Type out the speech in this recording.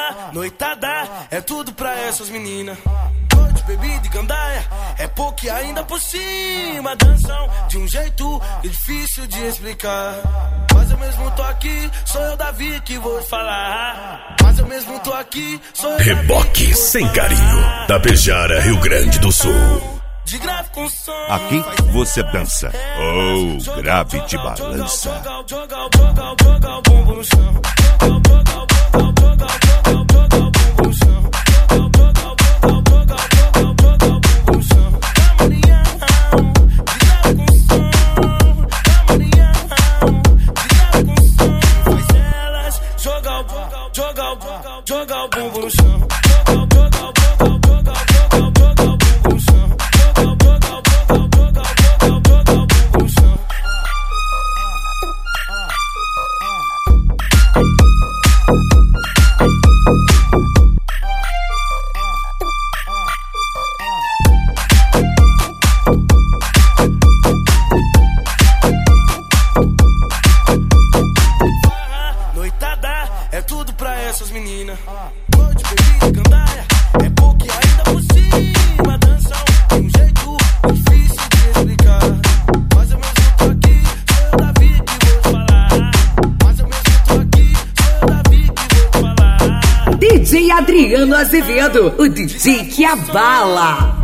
Noitada, é tudo pra essas meninas. Noite, bebida e gandaia, é pouco e ainda por cima. Dançam de um jeito difícil de explicar. Mas eu mesmo tô aqui, sou eu, Davi, que vou falar. Mas eu mesmo tô aqui, sou eu, Reboque sem carinho, da Bejara, Rio Grande do Sul. De grave com som. Aqui você dança ou grave de balança. Joga o bumbum no chão. Joga o bumbum no chão. Noitada, é tudo pra essas meninas. Noite, bebida e gandaia, é pouco e ainda por cima. Dançam de um jeito difícil de explicar. Mas eu mesmo tô aqui, sou eu, Davi, que vou falar. Mas eu mesmo tô aqui, sou eu, Davi, que vou falar. DJ Adriano Azevedo, o DJ que abala.